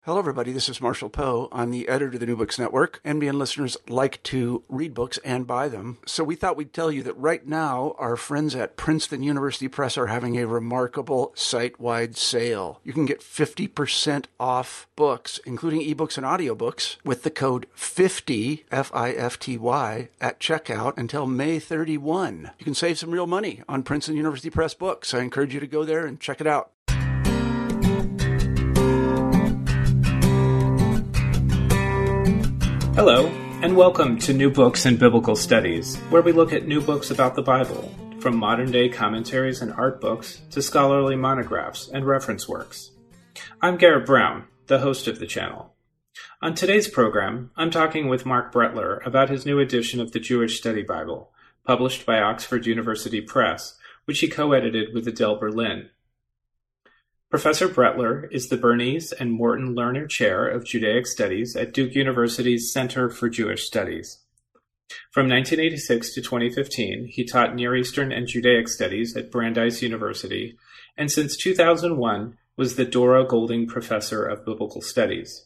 Hello, everybody. This is Marshall Poe. I'm the editor of the New Books Network. NBN listeners like to read books and buy them. So we thought we'd tell you that right now, our friends at Princeton University Press are having a remarkable site-wide sale. You can get 50% off books, including ebooks and audiobooks, with the code 50, F-I-F-T-Y, at checkout until May 31. You can save some real money on Princeton University Press books. I encourage you to go there and check it out. Hello, and welcome to New Books in Biblical Studies, where we look at new books about the Bible, from modern-day commentaries and art books to scholarly monographs and reference works. I'm Garrett Brown, the host of the channel. On today's program, I'm talking with Mark Brettler about his new edition of the Jewish Study Bible, published by Oxford University Press, which he co-edited with Adele Berlin. Professor Brettler is the Bernice and Morton Lerner Chair of Judaic Studies at Duke University's Center for Jewish Studies. From 1986 to 2015, he taught Near Eastern and Judaic Studies at Brandeis University, and since 2001 was the Dora Golding Professor of Biblical Studies.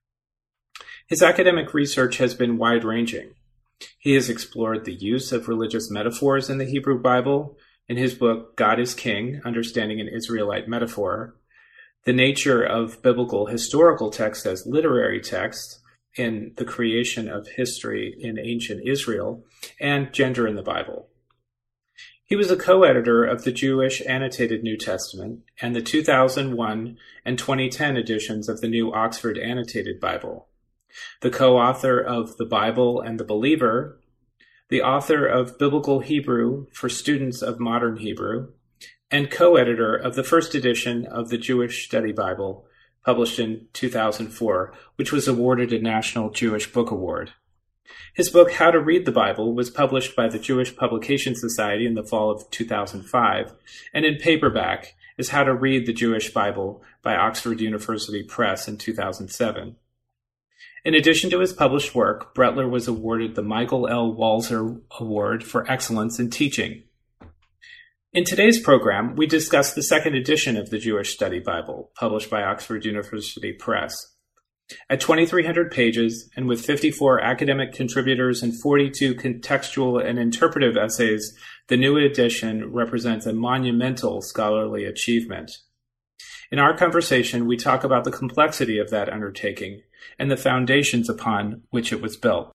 His academic research has been wide-ranging. He has explored the use of religious metaphors in the Hebrew Bible, in his book, God is King, Understanding an Israelite Metaphor, the nature of biblical historical text as literary text in the creation of history in ancient Israel, and gender in the Bible. He was a co-editor of the Jewish Annotated New Testament and the 2001 and 2010 editions of the New Oxford Annotated Bible, the co-author of The Bible and the Believer, the author of Biblical Hebrew for Students of Modern Hebrew, and co-editor of the first edition of the Jewish Study Bible, published in 2004, which was awarded a National Jewish Book Award. His book, How to Read the Bible, was published by the Jewish Publication Society in the fall of 2005, and in paperback is How to Read the Jewish Bible by Oxford University Press in 2007. In addition to his published work, Brettler was awarded the Michael L. Walzer Award for Excellence in Teaching. In today's program, we discuss the second edition of the Jewish Study Bible, published by Oxford University Press. At 2,300 pages, and with 54 academic contributors and 42 contextual and interpretive essays, the new edition represents a monumental scholarly achievement. In our conversation, we talk about the complexity of that undertaking and the foundations upon which it was built.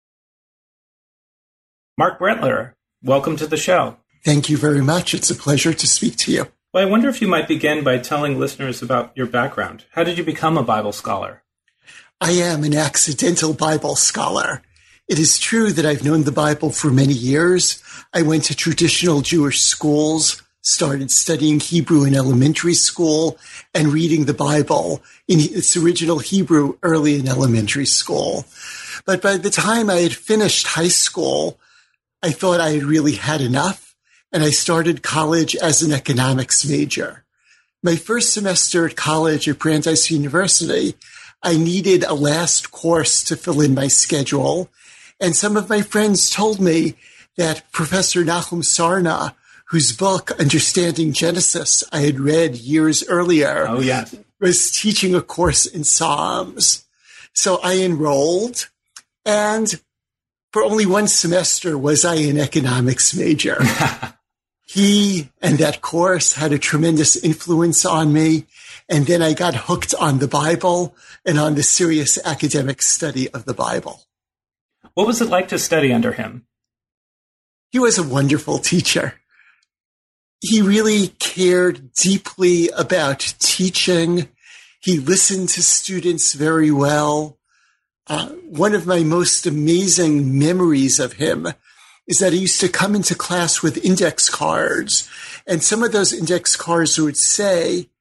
Mark Brettler, welcome to the show. Thank you very much. It's a pleasure to speak to you. Well, I wonder if you might begin by telling listeners about your background. How did you become a Bible scholar? I am an accidental Bible scholar. It is true that I've known the Bible for many years. I went to traditional Jewish schools, started studying Hebrew in elementary school, and reading the Bible in its original Hebrew early in elementary school. But by the time I had finished high school, I thought I had really had enough, and I started college as an economics major. My first semester at college at Brandeis University, I needed a last course to fill in my schedule, and some of my friends told me that Professor Nahum Sarna, whose book, Understanding Genesis, I had read years earlier, was teaching a course in Psalms. So I enrolled, and for only one semester was I an economics major. He and that course had a tremendous influence on me, and then I got hooked on the Bible and on the serious academic study of the Bible. What was it like to study under him? He was a wonderful teacher. He really cared deeply about teaching. He listened to students very well. One of my most amazing memories of him is that he used to come into class with index cards, and some of those index cards would say,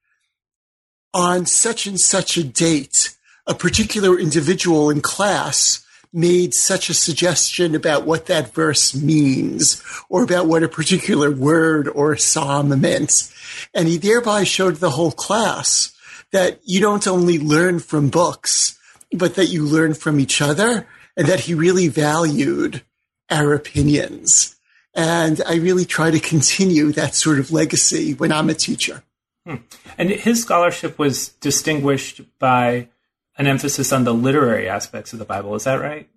on such and such a date, a particular individual in class made such a suggestion about what that verse means or about what a particular word or psalm meant. And he thereby showed the whole class that you don't only learn from books, but that you learn from each other, and that he really valued our opinions. And I really try to continue that sort of legacy when I'm a teacher. And his scholarship was distinguished by an emphasis on the literary aspects of the Bible. Is that right?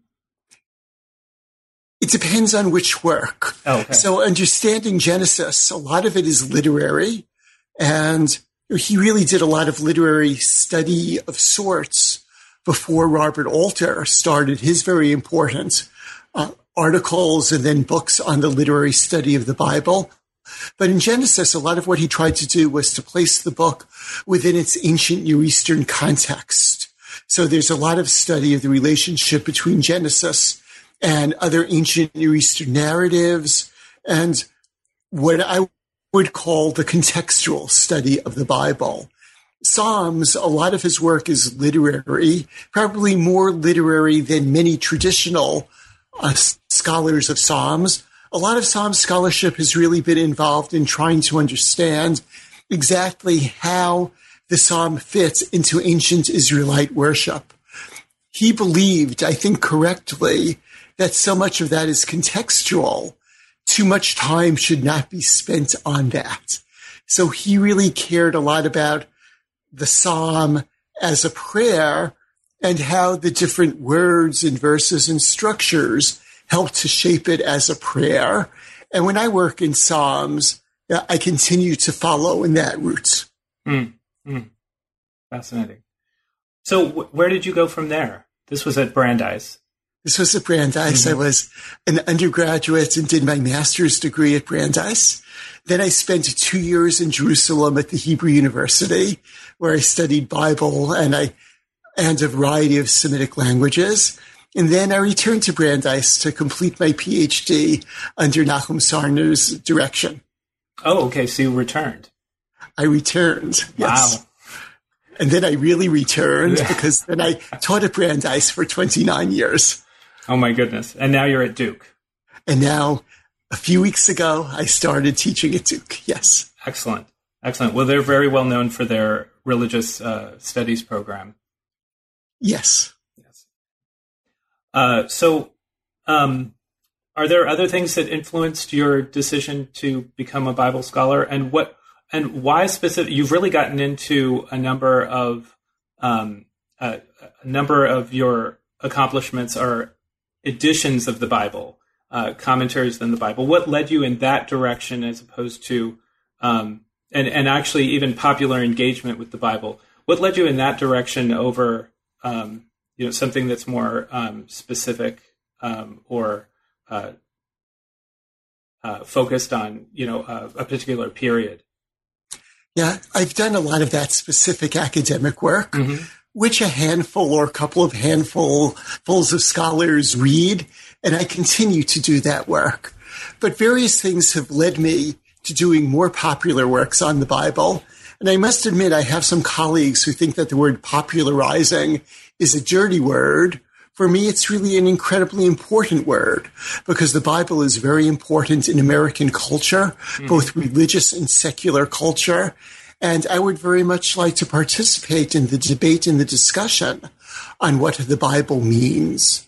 It depends on which work. Oh, okay. So understanding Genesis, a lot of it is literary, and he really did a lot of literary study of sorts before Robert Alter started his very important articles and then books on the literary study of the Bible. But in Genesis, a lot of what he tried to do was to place the book within its ancient Near Eastern context. So there's a lot of study of the relationship between Genesis and other ancient Near Eastern narratives and what I would call the contextual study of the Bible. Psalms, a lot of his work is literary, probably more literary than many traditional scholars of Psalms. A lot of Psalm scholarship has really been involved in trying to understand exactly how the Psalm fits into ancient Israelite worship. He believed, I think correctly, that so much of that is contextual. Too much time should not be spent on that. So he really cared a lot about the Psalm as a prayer and how the different words and verses and structures help to shape it as a prayer. And when I work in Psalms, I continue to follow in that route. Fascinating. So where did you go from there? This was at Brandeis. This was at Brandeis. I was an undergraduate and did my master's degree at Brandeis. Then I spent 2 years in Jerusalem at the Hebrew University, where I studied Bible and a variety of Semitic languages. And then I returned to Brandeis to complete my PhD under Nachum Sarner's direction. Oh, okay. So you returned. I returned. Yes. Wow. And then I really returned because then I taught at Brandeis for 29 years. Oh, my goodness. And now you're at Duke. And now, a few weeks ago, I started teaching at Duke. Yes. Excellent. Excellent. Well, they're very well known for their religious studies program. Yes. So, are there other things that influenced your decision to become a Bible scholar? And why specific? You've really gotten into a number of your accomplishments are editions of the Bible, commentaries in the Bible. What led you in that direction as opposed to, and actually even popular engagement with the Bible? What led you in that direction over, something that's more specific or focused on, a particular period? Yeah, I've done a lot of that specific academic work, which a handful or a couple of handfuls of scholars read, and I continue to do that work. But various things have led me to doing more popular works on the Bible. And I must admit, I have some colleagues who think that the word popularizing is a dirty word. For me, it's really an incredibly important word because the Bible is very important in American culture, both religious and secular culture. And I would very much like to participate in the debate and the discussion on what the Bible means.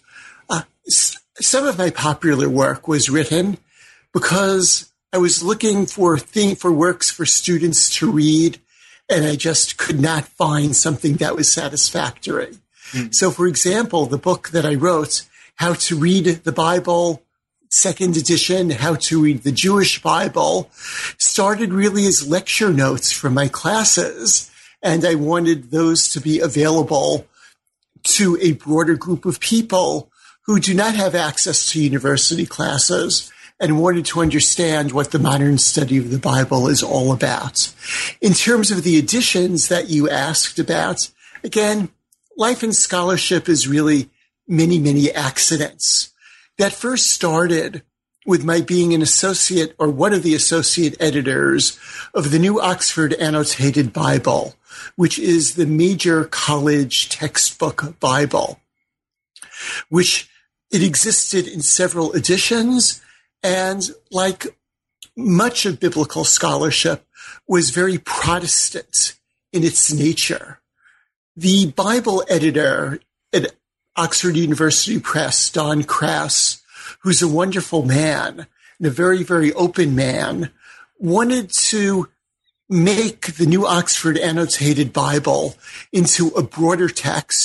Some of my popular work was written because I was looking for works for students to read, and I just could not find something that was satisfactory. So, for example, the book that I wrote, How to Read the Bible, second edition, How to Read the Jewish Bible, started really as lecture notes from my classes, and I wanted those to be available to a broader group of people who do not have access to university classes and wanted to understand what the modern study of the Bible is all about. In terms of the editions that you asked about, again, life in scholarship is really many, many accidents. That first started with my being an associate or one of the associate editors of the New Oxford Annotated Bible, which is the major college textbook Bible, which it existed in several editions, and like much of biblical scholarship, was very Protestant in its nature. The Bible editor at Oxford University Press, Don Crass, who's a wonderful man and a very, very open man, wanted to make the New Oxford Annotated Bible into a broader text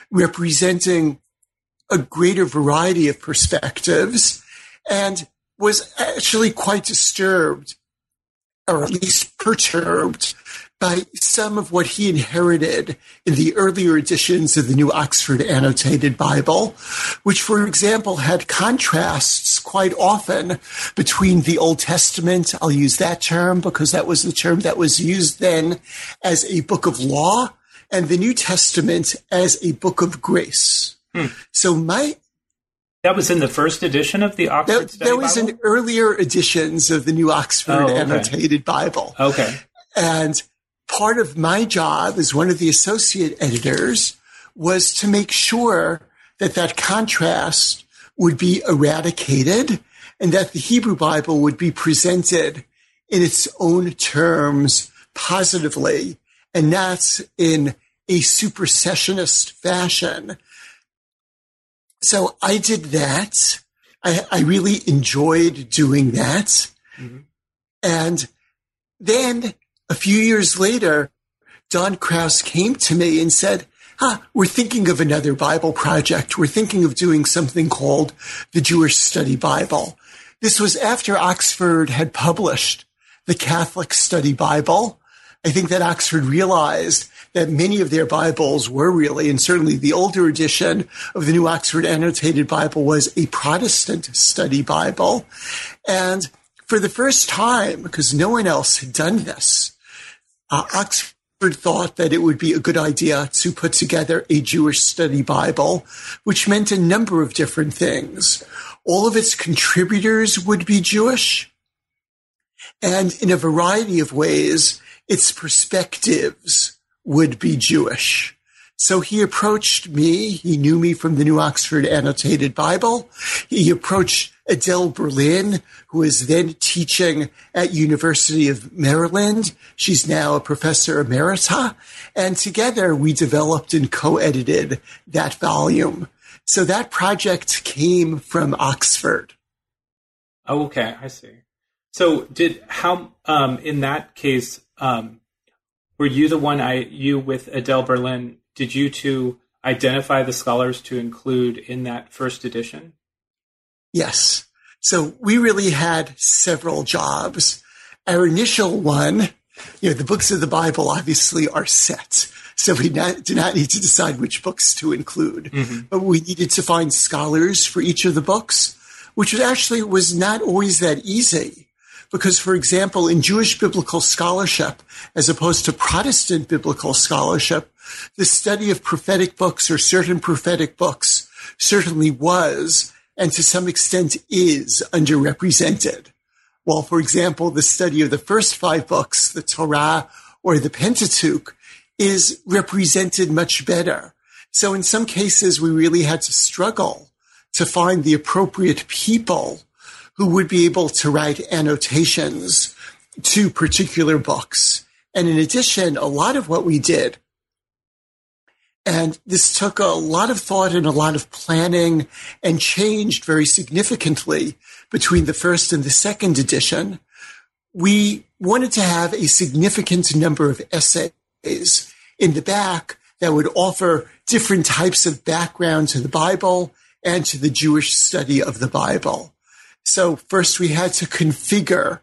representing a greater variety of perspectives, and was actually quite disturbed, or at least perturbed, by some of what he inherited in the earlier editions of the New Oxford Annotated Bible, which, for example, had contrasts quite often between the Old Testament, I'll use that term because that was the term that was used then, as a book of law, and the New Testament as a book of grace. So that was in the first edition of the Oxford Study Bible? There was in earlier editions of the New Oxford Annotated Bible. Okay. And part of my job as one of the associate editors was to make sure that that contrast would be eradicated and that the Hebrew Bible would be presented in its own terms positively and not in a supersessionist fashion. So I did that. I really enjoyed doing that. Mm-hmm. And then a few years later, Don Krause came to me and said, we're thinking of another Bible project. We're thinking of doing something called the Jewish Study Bible. This was after Oxford had published the Catholic Study Bible. I think that Oxford realized that many of their Bibles were really, and certainly the older edition of the New Oxford Annotated Bible was a Protestant study Bible. And for the first time, because no one else had done this, Oxford thought that it would be a good idea to put together a Jewish study Bible, which meant a number of different things. All of its contributors would be Jewish, and in a variety of ways, its perspectives would be Jewish. So he approached me. He knew me from the New Oxford Annotated Bible. He approached Adele Berlin, who is then teaching at University of Maryland. She's now a professor emerita. And together we developed and co-edited that volume. So that project came from Oxford. Oh, okay. I see. So in that case, were you the one, you with Adele Berlin, did you two identify the scholars to include in that first edition? Yes. So we really had several jobs. Our initial one, the books of the Bible obviously are set. So we do not need to decide which books to include. Mm-hmm. But we needed to find scholars for each of the books, which was not always that easy. Because, for example, in Jewish biblical scholarship, as opposed to Protestant biblical scholarship, the study of prophetic books or certain prophetic books certainly was, and to some extent is, underrepresented. While, for example, the study of the first 5 books, the Torah or the Pentateuch, is represented much better. So in some cases, we really had to struggle to find the appropriate people who would be able to write annotations to particular books. And in addition, a lot of what we did, and this took a lot of thought and a lot of planning and changed very significantly between the first and the second edition, we wanted to have a significant number of essays in the back that would offer different types of background to the Bible and to the Jewish study of the Bible. So first we had to configure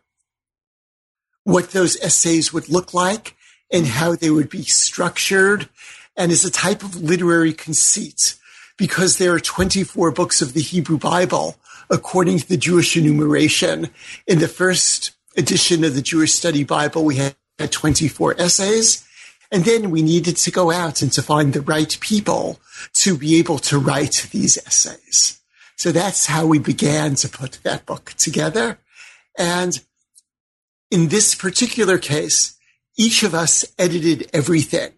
what those essays would look like and how they would be structured, and as a type of literary conceit, because there are 24 books of the Hebrew Bible, according to the Jewish enumeration. In the first edition of the Jewish Study Bible, we had 24 essays, and then we needed to go out and to find the right people to be able to write these essays. So that's how we began to put that book together. And in this particular case, each of us edited everything.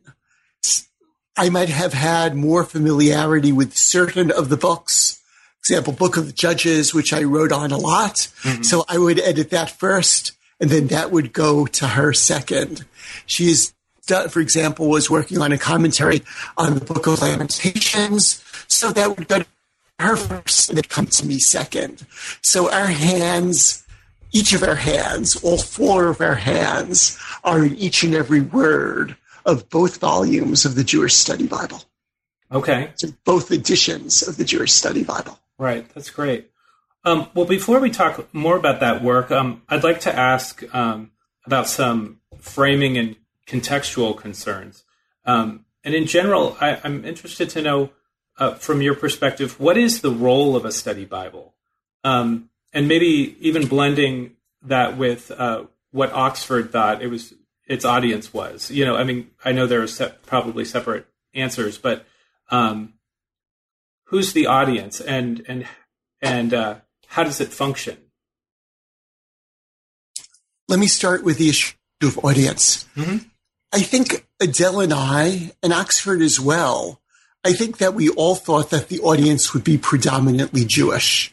I might have had more familiarity with certain of the books. For example, Book of the Judges, which I wrote on a lot. Mm-hmm. So I would edit that first, and then that would go to her second. For example, was working on a commentary on the Book of Lamentations. So that would go to her first, and it comes to me second. So our hands, each of our hands, all 4 of our hands are in each and every word of both volumes of the Jewish Study Bible. Okay. So both editions of the Jewish Study Bible. Right. That's great. Well, before we talk more about that work, I'd like to ask about some framing and contextual concerns. And in general, I'm interested to know, from your perspective, what is the role of a study Bible? And maybe even blending that with what Oxford thought its audience was. I mean, I know there are probably separate answers, but who's the audience and how does it function? Let me start with the issue of audience. Mm-hmm. I think Adele and I, and Oxford as well, I think that we all thought that the audience would be predominantly Jewish.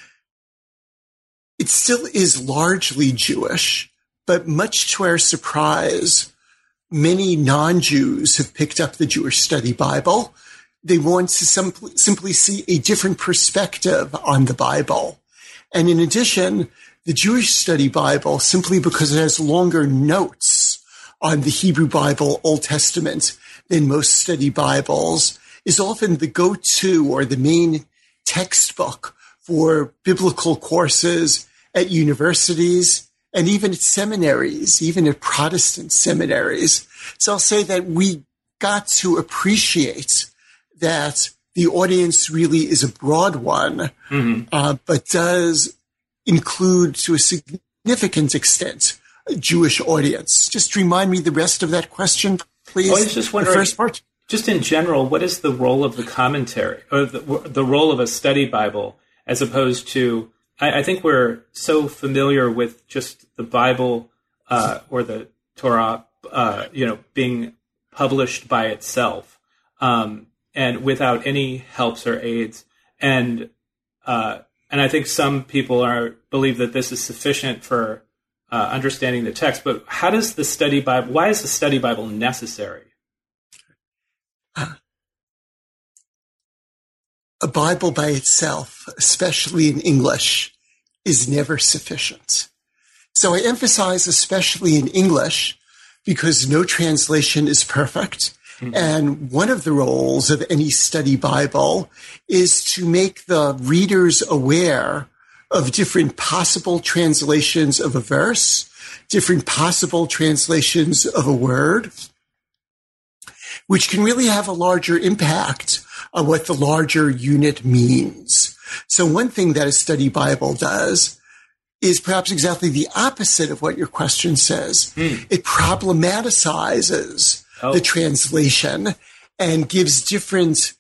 It still is largely Jewish, but much to our surprise, many non-Jews have picked up the Jewish Study Bible. They want to simply see a different perspective on the Bible. And in addition, the Jewish Study Bible, simply because it has longer notes on the Hebrew Bible, Old Testament, than most study Bibles, is often the go-to or the main textbook for biblical courses at universities and even at seminaries, even at Protestant seminaries. So I'll say that we got to appreciate that the audience really is a broad one, but does include to a significant extent a Jewish audience. Just remind me the rest of that question, please. I was just wondering, the first part. Just in general, what is the role of the commentary or the role of a study Bible as opposed to, I think we're so familiar with just the Bible or the Torah, being published by itself and without any helps or aids. And I think some people believe that this is sufficient for understanding the text. But how does the study Bible? Why is the study Bible necessary? A Bible by itself, especially in English, is never sufficient. So I emphasize especially in English because no translation is perfect. Mm-hmm. And one of the roles of any study Bible is to make the readers aware of different possible translations of a verse, different possible translations of a word, which can really have a larger impact on what the larger unit means. So one thing that a study Bible does is perhaps exactly the opposite of what your question says. It problematizes the translation and gives different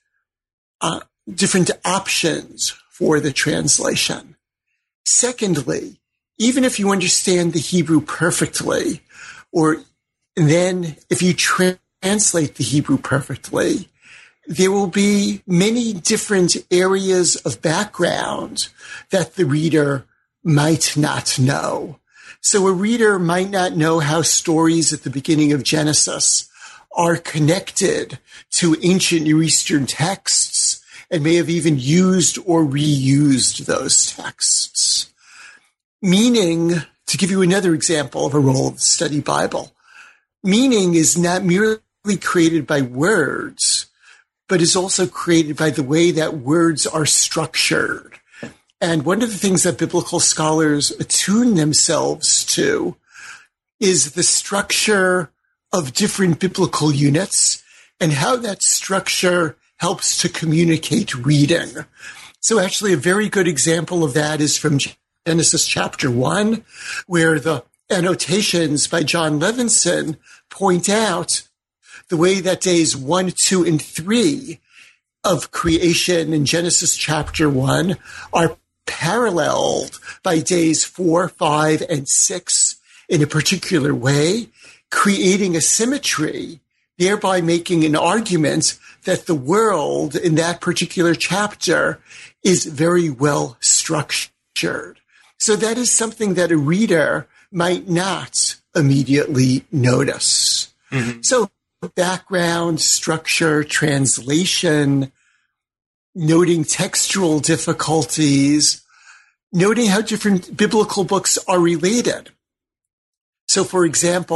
options for the translation. Secondly, even if you understand the Hebrew perfectly, or then if you translate the Hebrew perfectly, there will be many different areas of background that the reader might not know. So a reader might not know how stories at the beginning of Genesis are connected to ancient Near Eastern texts and may have even used or reused those texts. Meaning, to give you another example of a role of the study Bible, meaning is not merely created by words, but is also created by the way that words are structured. And one of the things that biblical scholars attune themselves to is the structure of different biblical units and how that structure helps to communicate reading. So actually a very good example of that is from Genesis chapter 1, where the annotations by John Levinson point out the way that days 1, 2, and 3 of creation in Genesis chapter 1 are paralleled by days 4, 5, and 6 in a particular way, creating a symmetry, thereby making an argument that the world in that particular chapter is very well structured. So that is something that a reader might not immediately notice. Mm-hmm. So background, structure, translation, noting textual difficulties, noting how different biblical books are related. So, for example,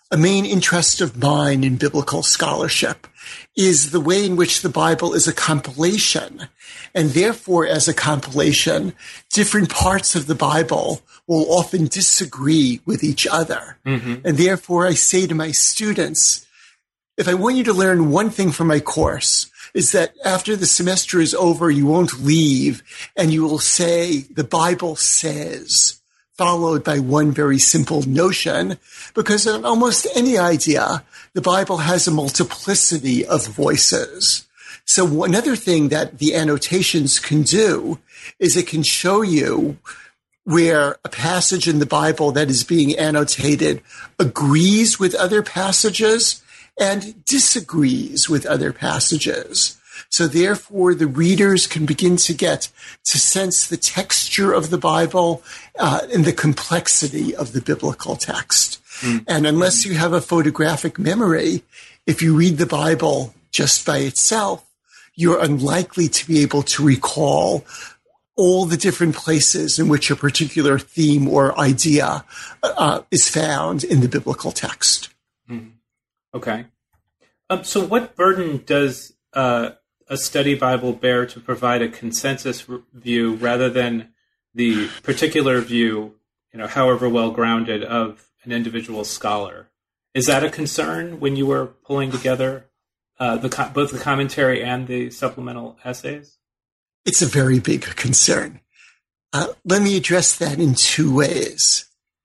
a main interest of mine in biblical scholarship is the way in which the Bible is a compilation. And therefore, as a compilation, different parts of the Bible will often disagree with each other. Mm-hmm. And therefore, I say to my students, if I want you to learn one thing from my course, is that after the semester is over, you won't leave and you will say, the Bible says, followed by one very simple notion, because in almost any idea, the Bible has a multiplicity of voices. So another thing that the annotations can do is it can show you where a passage in the Bible that is being annotated agrees with other passages and disagrees with other passages. So therefore, the readers can begin to get to sense the texture of the Bible and the complexity of the biblical text. Mm. And unless you have a photographic memory, if you read the Bible just by itself, you're unlikely to be able to recall all the different places in which a particular theme or idea is found in the biblical text. Mm. Okay. So what burden does a study Bible bear to provide a consensus view rather than the particular view, however well grounded, of an individual scholar? Is that a concern when you were pulling together both the commentary and the supplemental essays? It's a very big concern. Let me address that in two ways.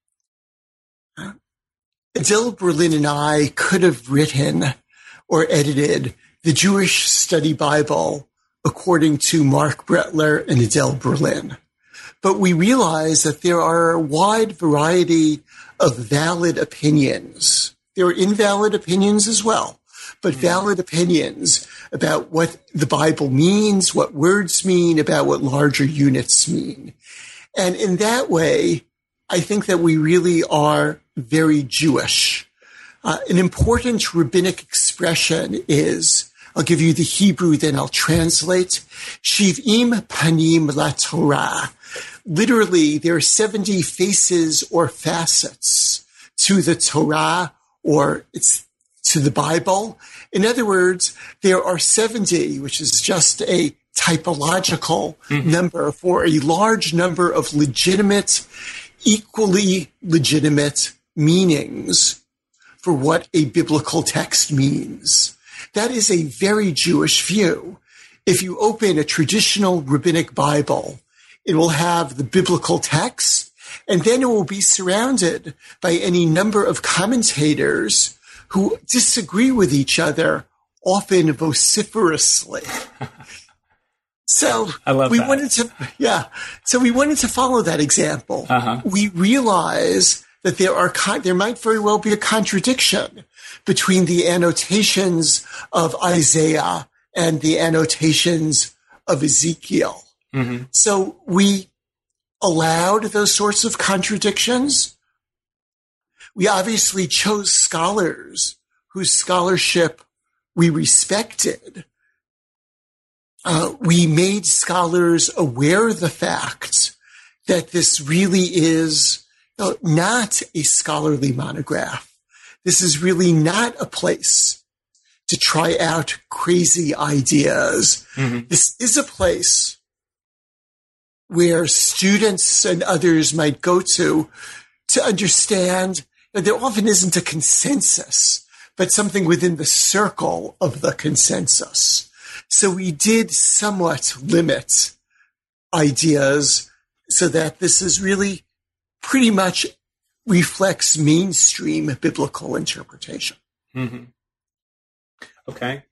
Adele Berlin and I could have written or edited the Jewish Study Bible according to Mark Brettler and Adele Berlin. But we realize that there are a wide variety of valid opinions. There are invalid opinions as well, but valid opinions about what the Bible means, what words mean, about what larger units mean. And in that way, I think that we really are very Jewish. An important rabbinic expression is, I'll give you the Hebrew, then I'll translate, Shiv'im panim la Torah. Literally, there are 70 faces or facets to the Torah, or it's to the Bible. In other words, there are 70, which is just a typological number for a large number of legitimate, equally legitimate meanings for what a biblical text means. That is a very Jewish view. If you open a traditional rabbinic Bible, it will have the biblical text, and then it will be surrounded by any number of commentators who disagree with each other, often vociferously. So I love that. We wanted to follow that example. Uh-huh. We realize that there might very well be a contradiction between the annotations of Isaiah and the annotations of Ezekiel. Mm-hmm. So we allowed those sorts of contradictions. We obviously chose scholars whose scholarship we respected. We made scholars aware of the fact that this really is not a scholarly monograph. This is really not a place to try out crazy ideas. Mm-hmm. This is a place where students and others might go to understand that there often isn't a consensus, but something within the circle of the consensus. So we did somewhat limit ideas so that this is really pretty much reflects mainstream biblical interpretation. Mm-hmm. Okay.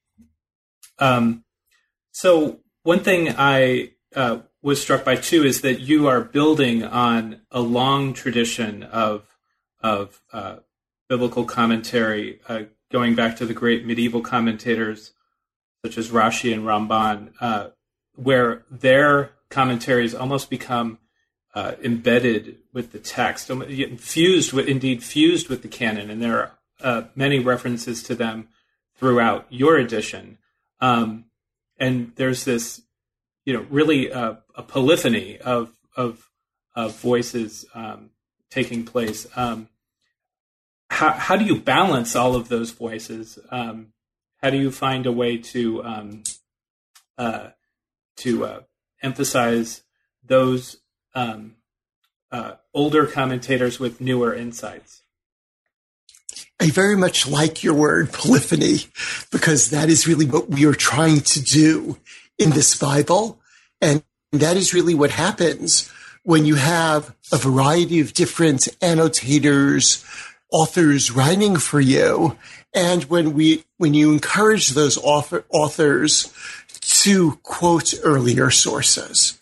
So one thing I was struck by too is that you are building on a long tradition of biblical commentary, going back to the great medieval commentators such as Rashi and Ramban, where their commentaries almost become embedded with the text, fused with the canon, and there are many references to them throughout your edition. And there's this, really a polyphony of voices taking place. how do you balance all of those voices? How do you find a way to emphasize those older commentators with newer insights? I very much like your word polyphony, because that is really what we are trying to do in this Bible. And that is really what happens when you have a variety of different annotators, authors writing for you. And when you encourage those authors to quote earlier sources,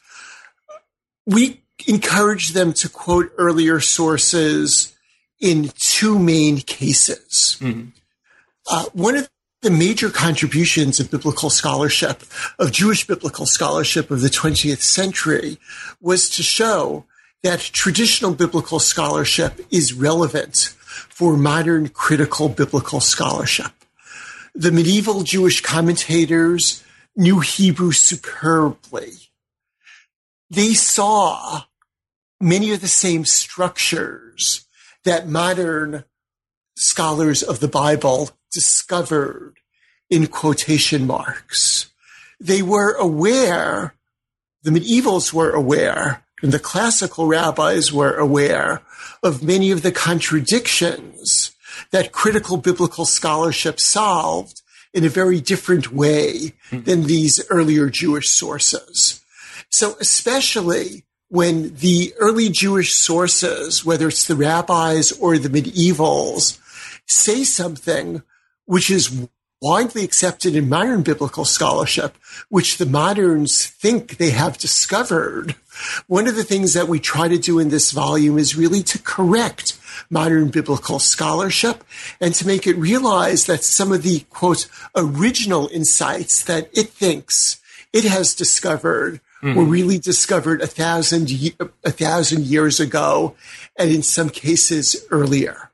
we encourage them to quote earlier sources in two main cases. Mm-hmm. One of the major contributions of biblical scholarship, of Jewish biblical scholarship of the 20th century, was to show that traditional biblical scholarship is relevant for modern critical biblical scholarship. The medieval Jewish commentators knew Hebrew superbly. They saw many of the same structures that modern scholars of the Bible discovered in quotation marks. They were aware, the medievals were aware, and the classical rabbis were aware of many of the contradictions that critical biblical scholarship solved in a very different way than these earlier Jewish sources. So especially when the early Jewish sources, whether it's the rabbis or the medievals, say something which is widely accepted in modern biblical scholarship, which the moderns think they have discovered, one of the things that we try to do in this volume is really to correct modern biblical scholarship and to make it realize that some of the, quote, original insights that it thinks it has discovered were really discovered 1,000 years ago, and in some cases earlier.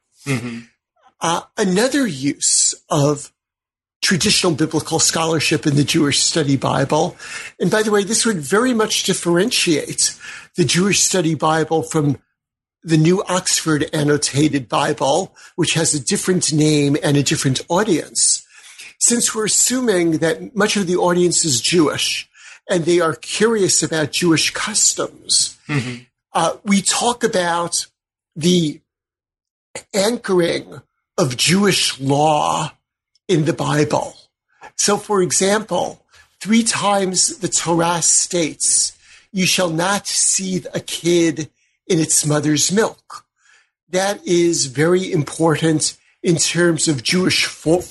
Another use of traditional biblical scholarship in the Jewish Study Bible, and by the way, this would very much differentiate the Jewish Study Bible from the New Oxford Annotated Bible, which has a different name and a different audience. Since we're assuming that much of the audience is Jewish, and they are curious about Jewish customs, we talk about the anchoring of Jewish law in the Bible. So, for example, 3 times the Torah states, "You shall not seethe a kid in its mother's milk." That is very important in terms of Jewish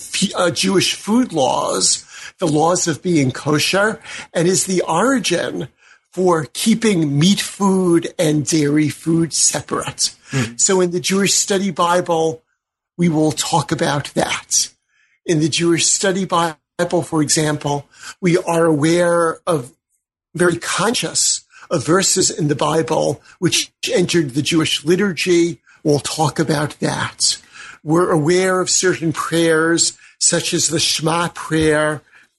food laws, the laws of being kosher, and is the origin for keeping meat food and dairy food separate. So in the Jewish Study Bible, we will talk about that. In the Jewish Study Bible, for example, we are aware of, very conscious of verses in the Bible which entered the Jewish liturgy. We'll talk about that. We're aware of certain prayers, such as the Shema prayer.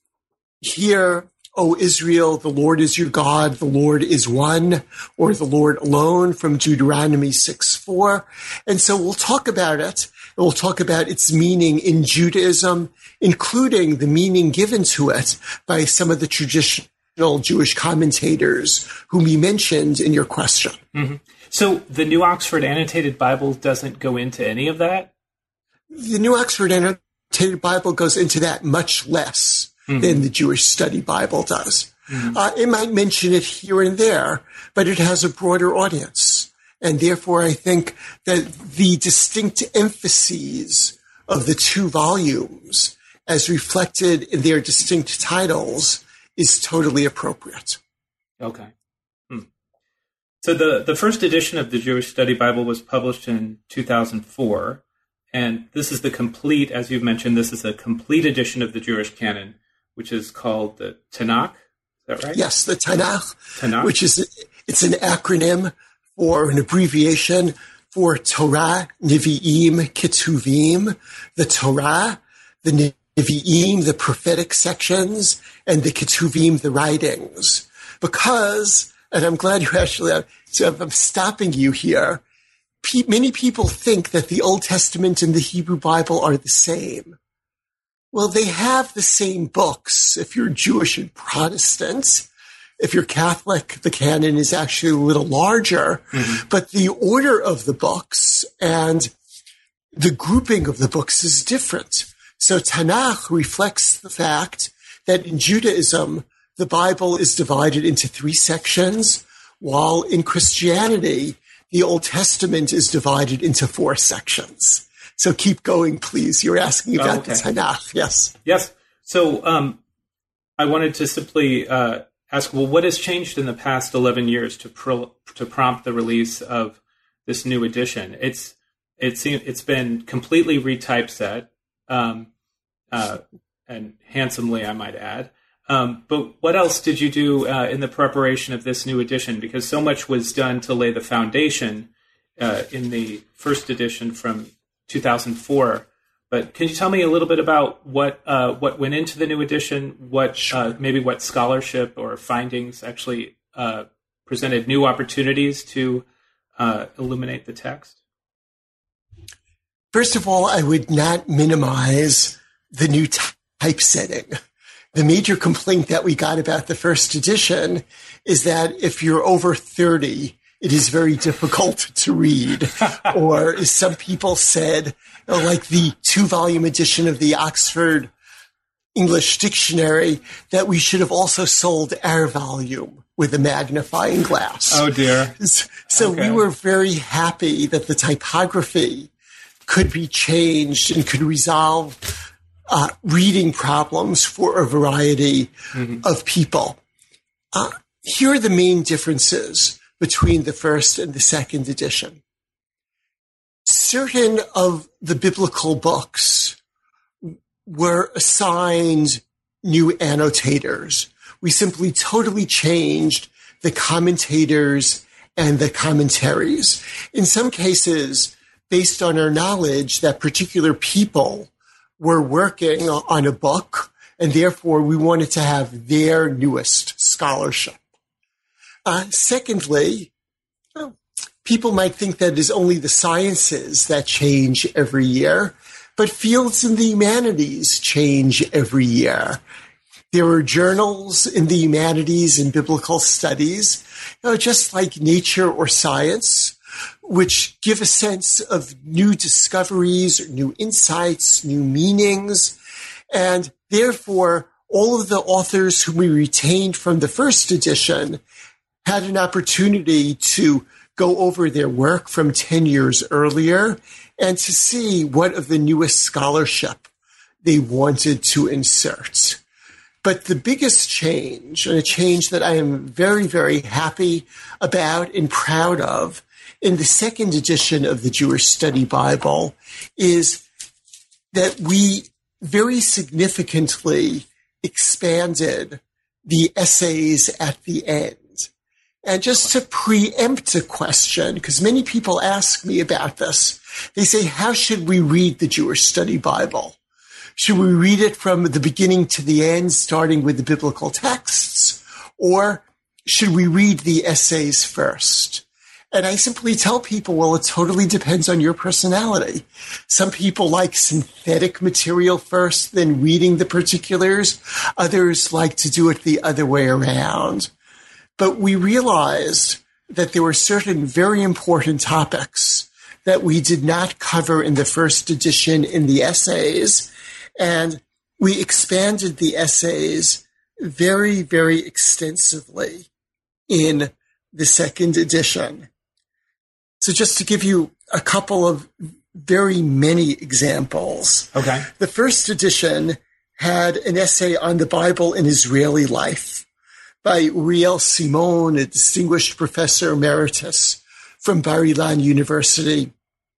Hear, O Israel, the Lord is your God, the Lord is one, or the Lord alone, from Deuteronomy 6:4. And so we'll talk about it. And we'll talk about its meaning in Judaism, including the meaning given to it by some of the traditional Jewish commentators whom you mentioned in your question. So the New Oxford Annotated Bible doesn't go into any of that? The New Oxford Annotated Bible goes into that much less than the Jewish Study Bible does. It might mention it here and there, but it has a broader audience. And therefore, I think that the distinct emphases of the 2 volumes, as reflected in their distinct titles, is totally appropriate. Okay. So the first edition of the Jewish Study Bible was published in 2004, and this is the complete, as you've mentioned, this is a complete edition of the Jewish canon, which is called the Tanakh. Is that right? Yes, the Tanakh. Which is, it's an acronym or an abbreviation for Torah, Nevi'im, Ketuvim, the Torah, the Nevi'im, the prophetic sections, and the Ketuvim, the writings. Because, and I'm glad you actually, so I'm stopping you here, many people think that the Old Testament and the Hebrew Bible are the same. Well, they have the same books if you're Jewish and Protestant. If you're Catholic, the canon is actually a little larger, but the order of the books and the grouping of the books is different. So Tanakh reflects the fact that in Judaism, the Bible is divided into 3 sections, while in Christianity, the Old Testament is divided into 4 sections. So keep going, please. You're asking about the Tanakh. Yes. Yes. So I wanted to simply ask, well, what has changed in the past 11 years to prompt the release of this new edition? It's been completely retypeset, and handsomely, I might add. But what else did you do in the preparation of this new edition? Because so much was done to lay the foundation in the first edition from 2004. But can you tell me a little bit about what went into the new edition? Maybe what scholarship or findings actually presented new opportunities to illuminate the text? First of all, I would not minimize the new typesetting. The major complaint that we got about the first edition is that if you're over 30, it is very difficult to read. Or as some people said, like the 2-volume edition of the Oxford English Dictionary, that we should have also sold our volume with a magnifying glass. Oh, dear. So we were very happy that the typography could be changed and could resolve reading problems for a variety of people. Here are the main differences between the first and the second edition. Certain of the biblical books were assigned new annotators. We simply totally changed the commentators and the commentaries. In some cases, based on our knowledge that particular people were working on a book, and therefore we wanted to have their newest scholarship. Secondly, people might think that it is only the sciences that change every year, but fields in the humanities change every year. There are journals in the humanities and biblical studies, just like nature or science, which give a sense of new discoveries, new insights, new meanings. And therefore, all of the authors whom we retained from the first edition had an opportunity to go over their work from 10 years earlier and to see what of the newest scholarship they wanted to insert. But the biggest change, and a change that I am very, very happy about and proud of, in the second edition of the Jewish Study Bible is that we very significantly expanded the essays at the end. And just to preempt a question, because many people ask me about this, they say, how should we read the Jewish Study Bible? Should we read it from the beginning to the end, starting with the biblical texts? Or should we read the essays first? And I simply tell people, well, it totally depends on your personality. Some people like synthetic material first, then reading the particulars. Others like to do it the other way around. But we realized that there were certain very important topics that we did not cover in the first edition in the essays. And we expanded the essays very, very extensively in the second edition. So just to give you a couple of very many examples. Okay. The first edition had an essay on the Bible in Israeli life by Uriel Simon, a distinguished professor emeritus from Bar Ilan University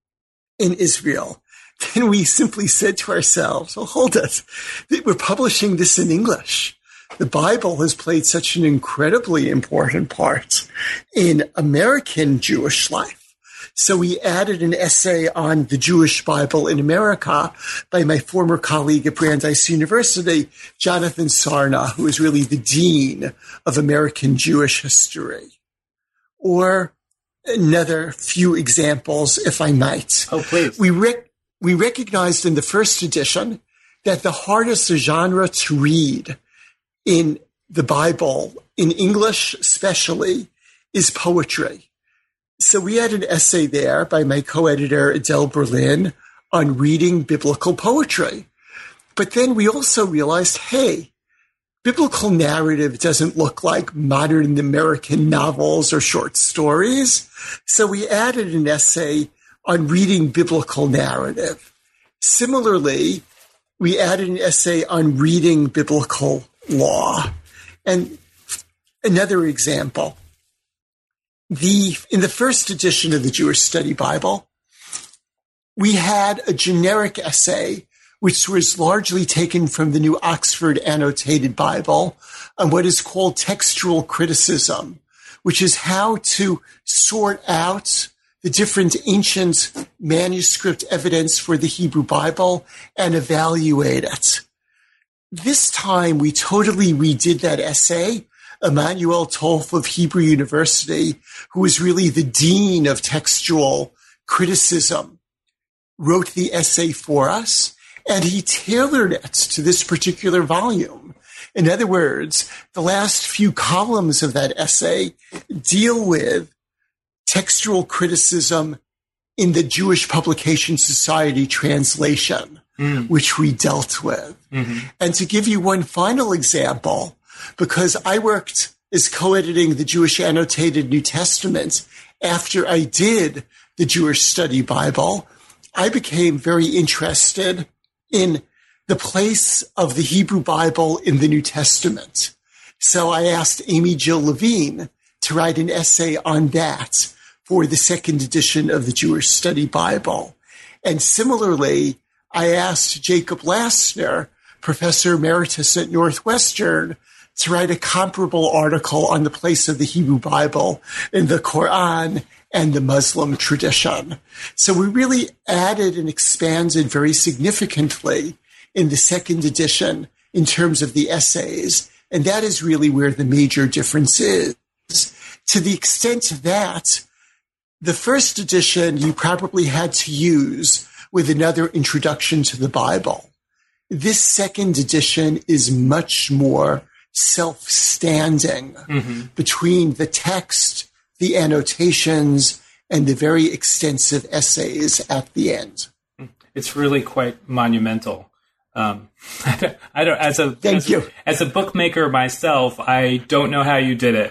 in Israel. Then we simply said to ourselves, well, hold it. We're publishing this in English. The Bible has played such an incredibly important part in American Jewish life. So we added an essay on the Jewish Bible in America by my former colleague at Brandeis University, Jonathan Sarna, who is really the dean of American Jewish history. Or another few examples, if I might. Oh, please. We recognized in the first edition that the hardest genre to read in the Bible, in English especially, is poetry. So we had an essay there by my co-editor, Adele Berlin, on reading biblical poetry. But then we also realized, hey, biblical narrative doesn't look like modern American novels or short stories. So we added an essay on reading biblical narrative. Similarly, we added an essay on reading biblical law. And another example, in the first edition of the Jewish Study Bible, we had a generic essay which was largely taken from the New Oxford Annotated Bible on what is called textual criticism, which is how to sort out the different ancient manuscript evidence for the Hebrew Bible and evaluate it. This time, we totally redid that essay. Emmanuel Tolf of Hebrew University, who is really the dean of textual criticism, wrote the essay for us, and he tailored it to this particular volume. In other words, the last few columns of that essay deal with textual criticism in the Jewish Publication Society translation, which we dealt with. Mm-hmm. And to give you one final example, because I worked as co-editing the Jewish Annotated New Testament after I did the Jewish Study Bible, I became very interested in the place of the Hebrew Bible in the New Testament. So I asked Amy Jill Levine to write an essay on that for the second edition of the Jewish Study Bible. And similarly, I asked Jacob Lassner, professor emeritus at Northwestern, to write a comparable article on the place of the Hebrew Bible in the Quran and the Muslim tradition. So we really added and expanded very significantly in the second edition in terms of the essays. And that is really where the major difference is. To the extent that the first edition you probably had to use with another introduction to the Bible. This second edition is much more self-standing between the text, the annotations, and the very extensive essays at the end. It's really quite monumental. I don't, as a bookmaker myself, I don't know how you did it.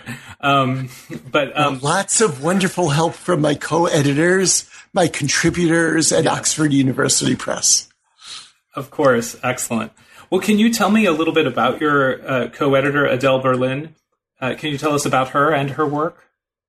But lots of wonderful help from my co-editors, my contributors at Oxford University Press. Of course. Excellent. Well, can you tell me a little bit about your co-editor, Adele Berlin? Can you tell us about her and her work?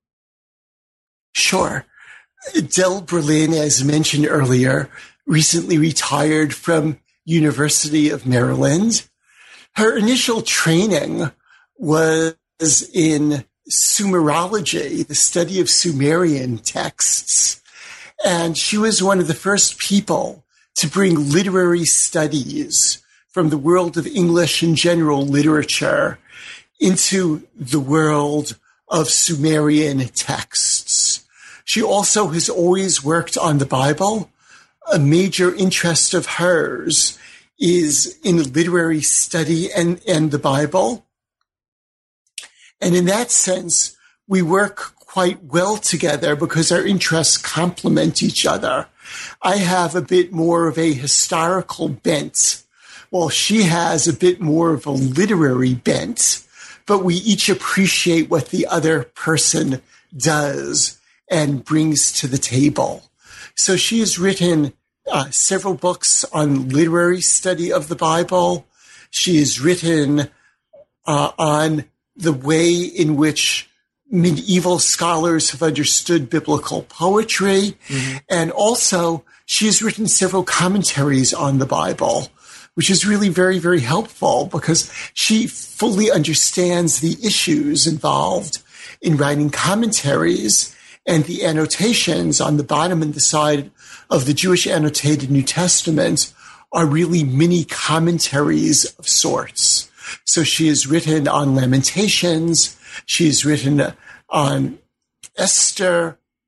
Sure. Adele Berlin, as mentioned earlier, recently retired from University of Maryland. Her initial training was in Sumerology, the study of Sumerian texts. And she was one of the first people to bring literary studies from the world of English and general literature into the world of Sumerian texts. She also has always worked on the Bible. A major interest of hers is in literary study and the Bible. And in that sense, we work quite well together because our interests complement each other. I have a bit more of a historical bent, while she has a bit more of a literary bent, but we each appreciate what the other person does and brings to the table. So she has written several books on literary study of the Bible. She has written on the way in which medieval scholars have understood biblical poetry. Mm-hmm. And also, she has written several commentaries on the Bible, which is really very, very helpful because she fully understands the issues involved in writing commentaries, and the annotations on the bottom and the side of the Jewish Annotated New Testament are really mini commentaries of sorts. So she has written on Lamentations, she has written on Esther,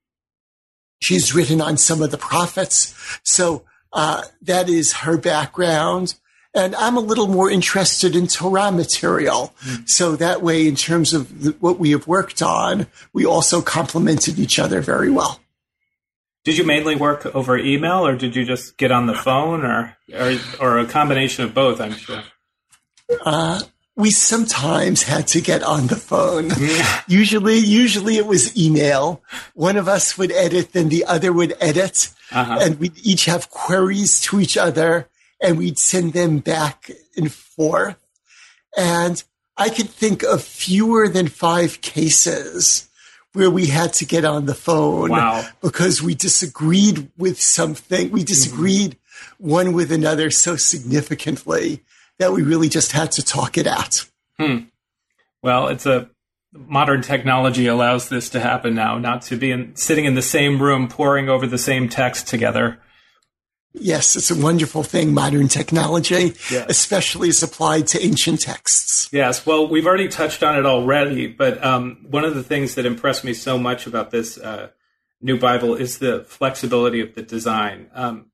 She's written on some of the prophets. So that is her background. And I'm a little more interested in Torah material. So that way, in terms of what we have worked on, we also complemented each other very well. Did you mainly work over email, or did you just get on the phone, or a combination of both, I'm sure? We sometimes had to get on the phone. Usually it was email. One of us would edit, then the other would edit. And we'd each have queries to each other, and we'd send them back and forth. And I could think of fewer than 5 cases where we had to get on the phone because we disagreed with something. We disagreed one with another so significantly that we really just had to talk it out. Well, modern technology allows this to happen now, not to be sitting in the same room poring over the same text together. Yes, it's a wonderful thing, modern technology, especially as applied to ancient texts. Yes, well, we've already touched on it already, but one of the things that impressed me so much about this new Bible is the flexibility of the design.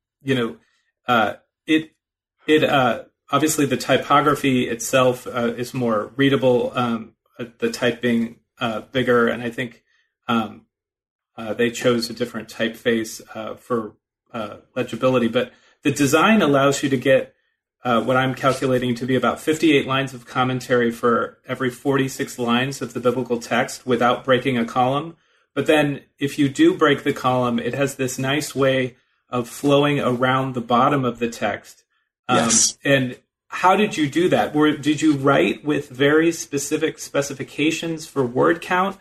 Obviously the typography itself is more readable, the typing bigger, and I think they chose a different typeface for legibility, but the design allows you to get what I'm calculating to be about 58 lines of commentary for every 46 lines of the biblical text without breaking a column. But then if you do break the column, it has this nice way of flowing around the bottom of the text. Yes. And how did you do that? Did you write with very specific specifications for word count?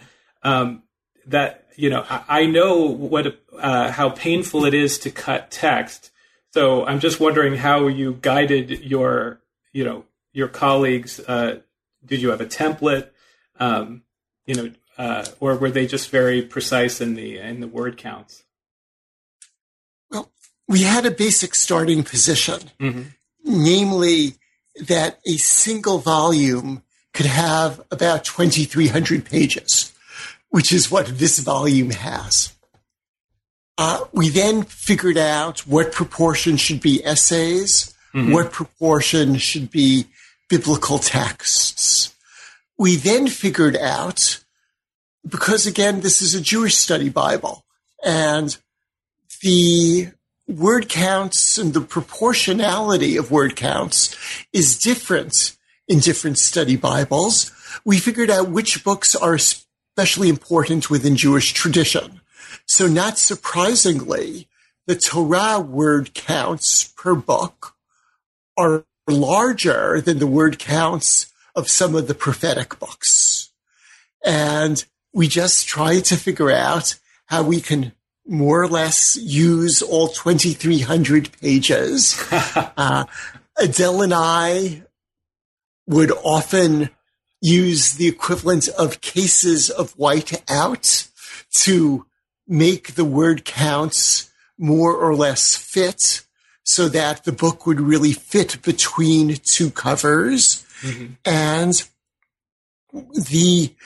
I know how painful it is to cut text. So I'm just wondering how you guided your colleagues. Did you have a template, or were they just very precise in the word counts? Well, we had a basic starting position, namely that a single volume could have about 2,300 pages, which is what this volume has. We then figured out what proportion should be essays, what proportion should be biblical texts. We then figured out, because again, this is a Jewish study Bible, and the word counts and the proportionality of word counts is different in different study Bibles. We figured out which books are especially important within Jewish tradition. So not surprisingly, the Torah word counts per book are larger than the word counts of some of the prophetic books. And we just tried to figure out how we can more or less use all 2,300 pages. Adele and I would often use the equivalent of cases of white out to make the word counts more or less fit so that the book would really fit between 2 covers. And the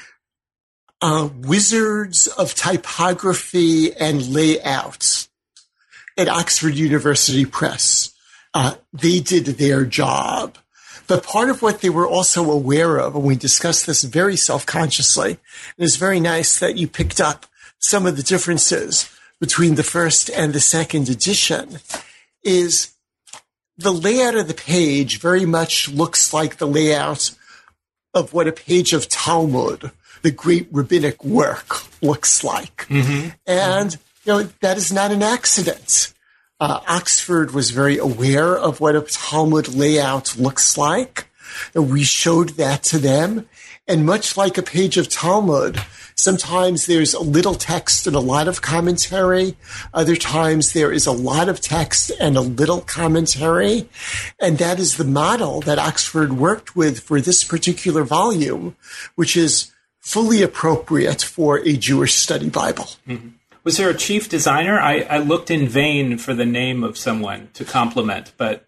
wizards of typography and layout at Oxford University Press, they did their job. But part of what they were also aware of, and we discussed this very self-consciously, and it's very nice that you picked up some of the differences between the first and the second edition, is the layout of the page very much looks like the layout of what a page of Talmud, the great rabbinic work, looks like. And, that is not an accident. Oxford was very aware of what a Talmud layout looks like. And we showed that to them. And much like a page of Talmud, sometimes there's a little text and a lot of commentary. Other times there is a lot of text and a little commentary. And that is the model that Oxford worked with for this particular volume, which is fully appropriate for a Jewish study Bible. Was there a chief designer? I looked in vain for the name of someone to compliment, but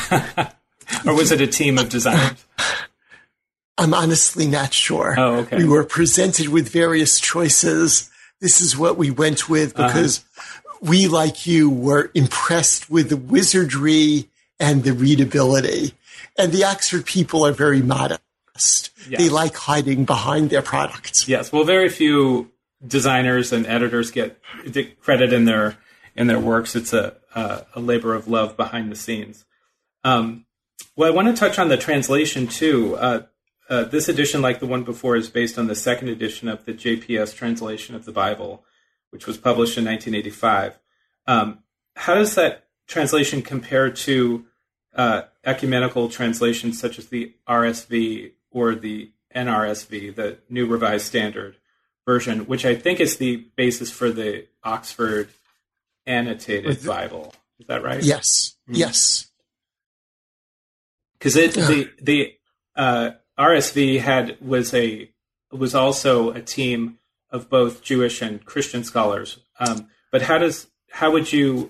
or was it a team of designers? I'm honestly not sure. Oh, okay. We were presented with various choices. This is what we went with because we, like you, were impressed with the wizardry and the readability. And the Oxford people are very modest. Yes. They like hiding behind their products. Yes. Well, very few designers and editors get credit in their works. It's a labor of love behind the scenes. Well, I want to touch on the translation, too. This edition, like the one before, is based on the second edition of the JPS translation of the Bible, which was published in 1985. How does that translation compare to ecumenical translations such as the RSV or the NRSV, the New Revised Standard Version, which I think is the basis for the Oxford Annotated Bible? Is that right? Yes. Mm-hmm. Yes. Because the RSV was also a team of both Jewish and Christian scholars. But how would you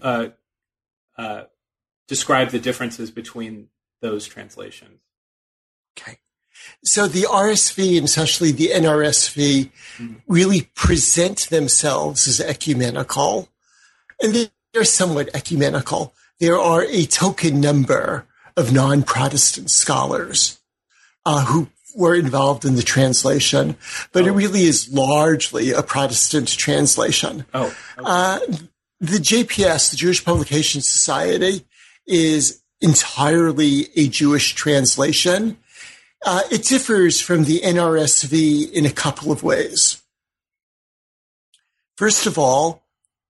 describe the differences between those translations? Okay. So the RSV and especially the NRSV really present themselves as ecumenical, and they're somewhat ecumenical. There are a token number of non-Protestant scholars who were involved in the translation, but it really is largely a Protestant translation. Oh, okay. The JPS, the Jewish Publication Society, is entirely a Jewish translation. It differs from the NRSV in a couple of ways. First of all,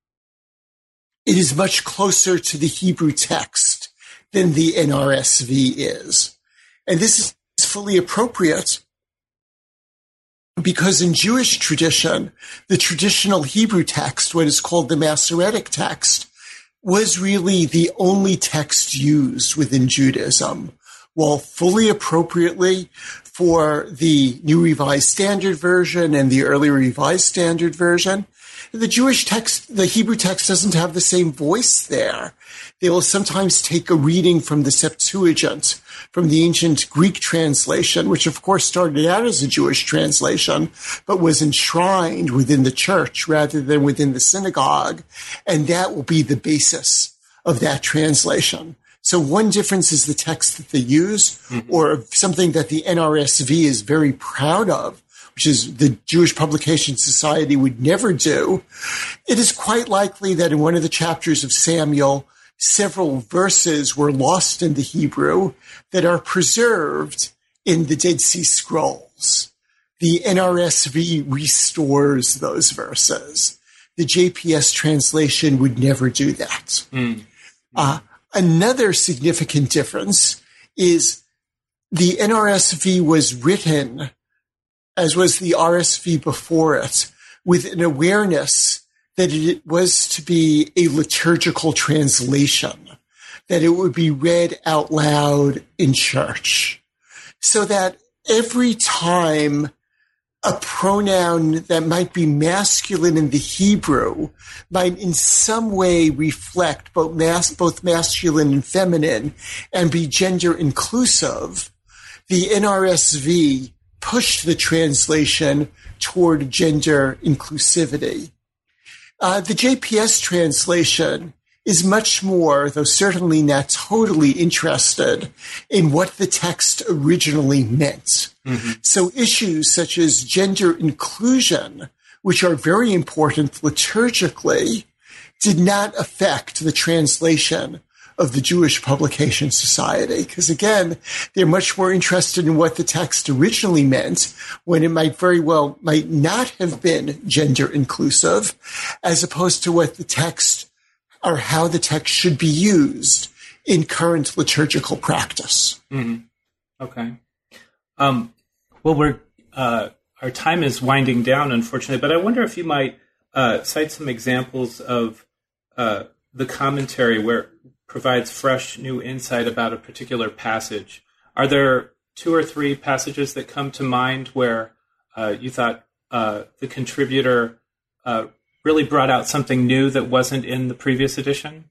it is much closer to the Hebrew text than the NRSV is. And this is fully appropriate because in Jewish tradition, the traditional Hebrew text, what is called the Masoretic text, was really the only text used within Judaism, while fully appropriately for the New Revised Standard Version and the early Revised Standard Version. The Jewish text, the Hebrew text, doesn't have the same voice there. They will sometimes take a reading from the Septuagint, from the ancient Greek translation, which of course started out as a Jewish translation, but was enshrined within the church rather than within the synagogue. And that will be the basis of that translation. So one difference is the text that they use, or something that the NRSV is very proud of, which is the Jewish Publication Society would never do. It is quite likely that in one of the chapters of Samuel, several verses were lost in the Hebrew that are preserved in the Dead Sea Scrolls. The NRSV restores those verses. The JPS translation would never do that. Another significant difference is the NRSV was written, as was the RSV before it, with an awareness that it was to be a liturgical translation, that it would be read out loud in church, so that every time a pronoun that might be masculine in the Hebrew might in some way reflect both masculine and feminine and be gender inclusive, the NRSV pushed the translation toward gender inclusivity. The JPS translation is much more, though certainly not totally, interested in what the text originally meant. So issues such as gender inclusion, which are very important liturgically, did not affect the translation of the Jewish Publication Society. Because again, they're much more interested in what the text originally meant, when it might not have been gender inclusive, as opposed to what the text or how the text should be used in current liturgical practice. Okay. Well, our time is winding down, unfortunately, but I wonder if you might cite some examples of the commentary where it provides fresh new insight about a particular passage. Are there 2 or 3 passages that come to mind where you thought the contributor really brought out something new that wasn't in the previous edition?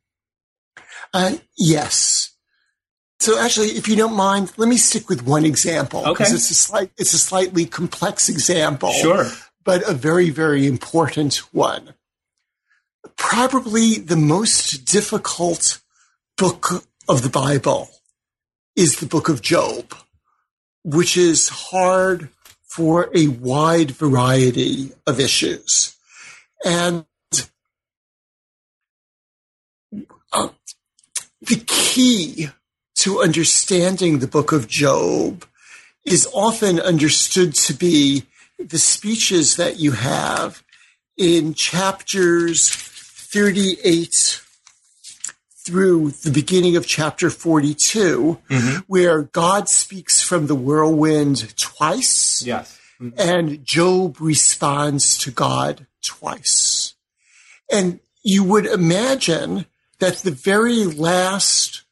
Yes. So actually, if you don't mind, let me stick with one example, because it's a slightly complex example, sure, but a very, very important one. Probably the most difficult book of the Bible is the book of Job, which is hard for a wide variety of issues. And the key to understanding the book of Job is often understood to be the speeches that you have in chapters 38 through the beginning of chapter 42, where God speaks from the whirlwind twice, Yes. and Job responds to God twice. And you would imagine that the very last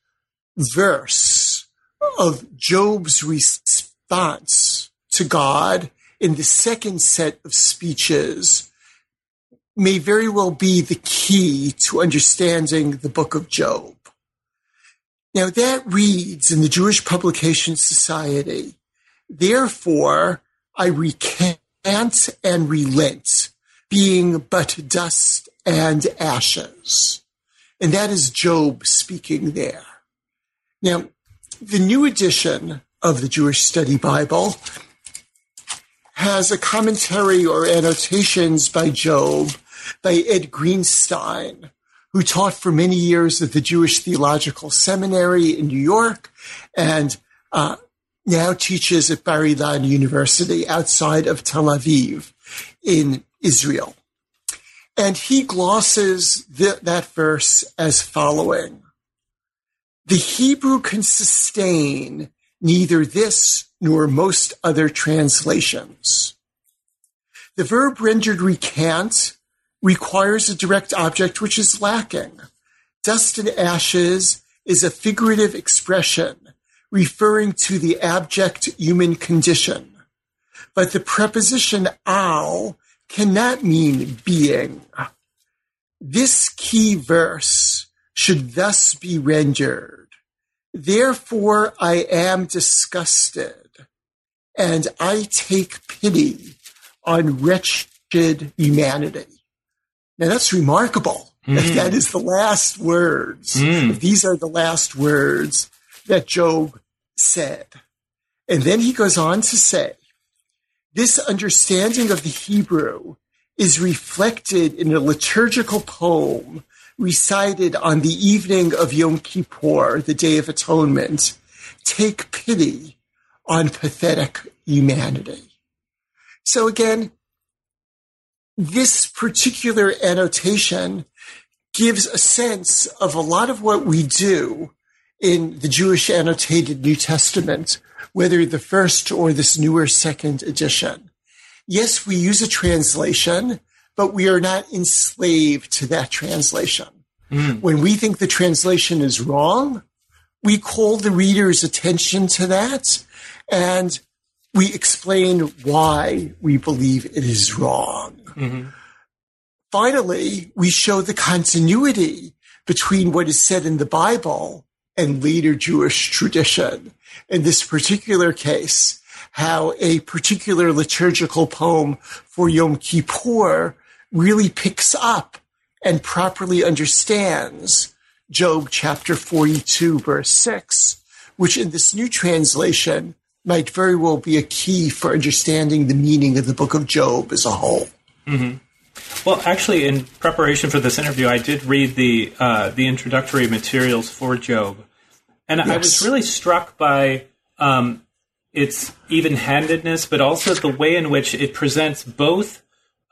verse of Job's response to God in the second set of speeches may very well be the key to understanding the book of Job. Now that reads in the Jewish Publication Society, therefore I recant and relent, being but dust and ashes. And that is Job speaking there. Now, the new edition of the Jewish Study Bible has a commentary or annotations by Job by Ed Greenstein, who taught for many years at the Jewish Theological Seminary in New York and now teaches at Bar Ilan University outside of Tel Aviv in Israel. And he glosses that verse as following. The Hebrew can sustain neither this nor most other translations. The verb rendered recant requires a direct object which is lacking. Dust and ashes is a figurative expression referring to the abject human condition. But the preposition al cannot mean being. This key verse should thus be rendered. Therefore I am disgusted, and I take pity on wretched humanity. Now that's remarkable. If that is the last words, if these are the last words that Job said. And then he goes on to say, this understanding of the Hebrew is reflected in a liturgical poem recited on the evening of Yom Kippur, the Day of Atonement. Take pity on pathetic humanity. So again, this particular annotation gives a sense of a lot of what we do in the Jewish annotated New Testament, whether the first or this newer second edition. Yes, we use a translation, but we are not enslaved to that translation. When we think the translation is wrong, we call the reader's attention to that, and we explain why we believe it is wrong. Finally, we show the continuity between what is said in the Bible and later Jewish tradition. In this particular case, how a particular liturgical poem for Yom Kippur really picks up and properly understands Job chapter 42, verse 6, which in this new translation might very well be a key for understanding the meaning of the book of Job as a whole. Well, actually, in preparation for this interview, I did read the introductory materials for Job, and I was really struck by its even-handedness, but also the way in which it presents both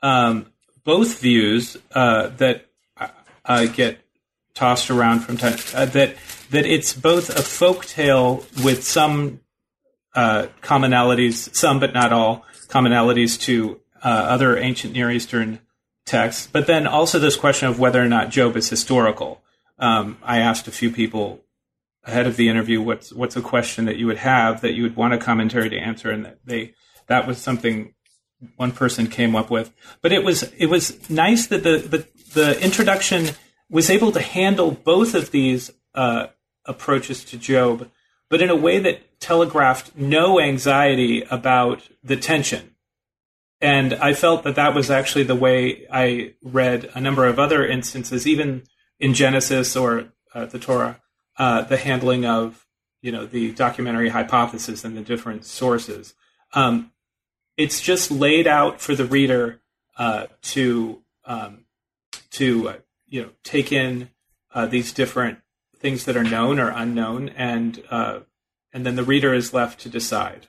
views that get tossed around from time. That it's both a folk tale with some commonalities, some but not all commonalities to other ancient Near Eastern texts, but then also this question of whether or not Job is historical. I asked a few people ahead of the interview what's a question that you would have that you would want a commentary to answer, and that was something one person came up with. But it was nice that the introduction was able to handle both of these approaches to Job, but in a way that telegraphed no anxiety about the tension. And I felt that was actually the way I read a number of other instances, even in Genesis or the Torah, the handling of, the documentary hypothesis and the different sources. It's just laid out for the reader to take in these different things that are known or unknown, and then the reader is left to decide.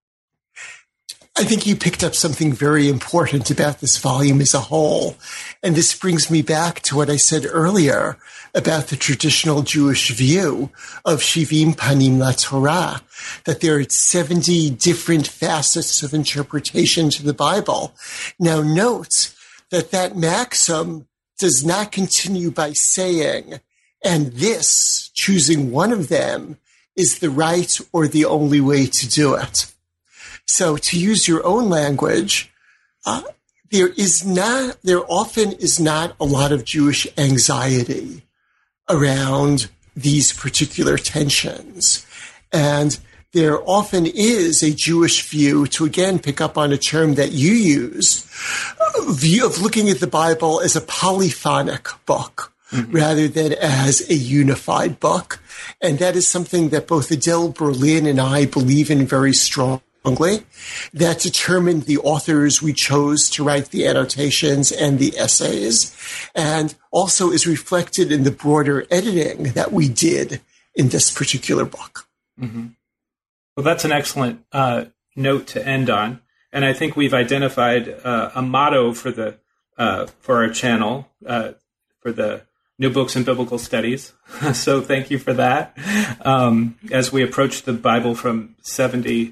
I think you picked up something very important about this volume as a whole. And this brings me back to what I said earlier about the traditional Jewish view of Shivim Panim LaTorah, that there are 70 different facets of interpretation to the Bible. Now note that maxim does not continue by saying, and this, choosing one of them, is the right or the only way to do it. So to use your own language, there often is not a lot of Jewish anxiety around these particular tensions. And there often is a Jewish view, to again pick up on a term that you used, a view of looking at the Bible as a polyphonic book rather than as a unified book. And that is something that both Adele Berlin and I believe in very strongly. That determined the authors we chose to write the annotations and the essays, and also is reflected in the broader editing that we did in this particular book. Mm-hmm. Well, that's an excellent note to end on, and I think we've identified a motto for our channel for the New Books in Biblical Studies. So thank you for that. As we approach the Bible from 70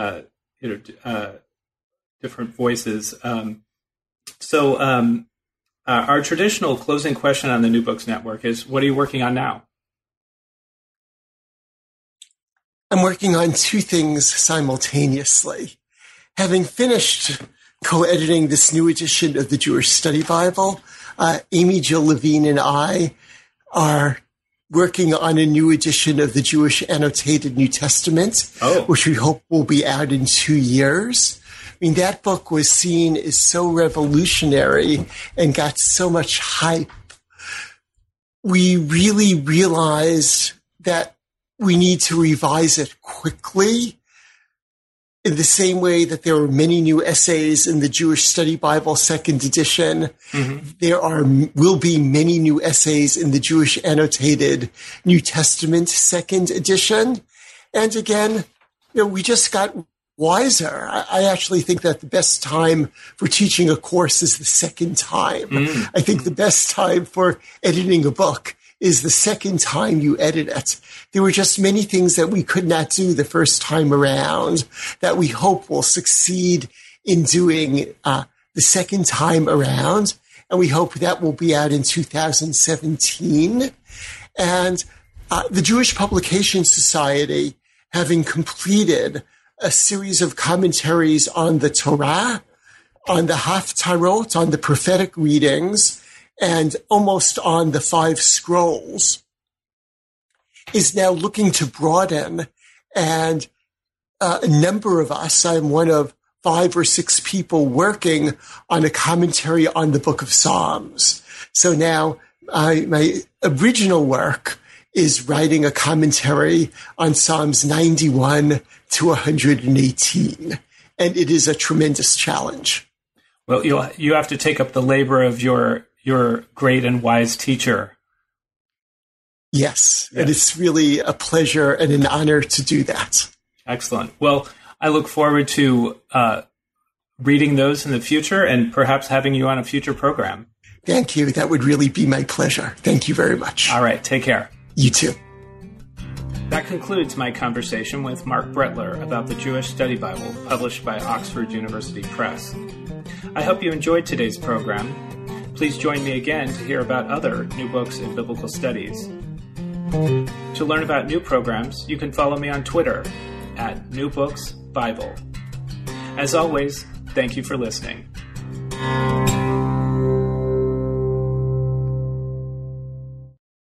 different voices. Our traditional closing question on the New Books Network is, what are you working on now? I'm working on two things simultaneously. Having finished co-editing this new edition of the Jewish Study Bible, Amy Jill Levine and I are working on a new edition of the Jewish Annotated New Testament, which we hope will be out in 2 years. I mean, that book was seen as so revolutionary and got so much hype. We really realized that we need to revise it quickly, in the same way that there are many new essays in the Jewish Study Bible second edition. There will be many new essays in the Jewish Annotated New Testament second edition. And again, we just got wiser. I actually think that the best time for teaching a course is the second time. I think the best time for editing a book is the second time you edit it. There were just many things that we could not do the first time around that we hope will succeed in doing the second time around. And we hope that will be out in 2017. And the Jewish Publication Society, having completed a series of commentaries on the Torah, on the Haftarot, on the prophetic readings, and almost on the 5 scrolls, is now looking to broaden. And a number of us, I'm one of 5 or 6 people working on a commentary on the Book of Psalms. So now my original work is writing a commentary on Psalms 91 to 118. And it is a tremendous challenge. Well, you have to take up the labor of your great and wise teacher. Yes, and it's really a pleasure and an honor to do that. Excellent. Well, I look forward to reading those in the future and perhaps having you on a future program. Thank you. That would really be my pleasure. Thank you very much. All right. Take care. You too. That concludes my conversation with Mark Brettler about the Jewish Study Bible published by Oxford University Press. I hope you enjoyed today's program. Please join me again to hear about other new books in biblical studies. To learn about new programs, you can follow me on Twitter @NewBooksBible. As always, thank you for listening.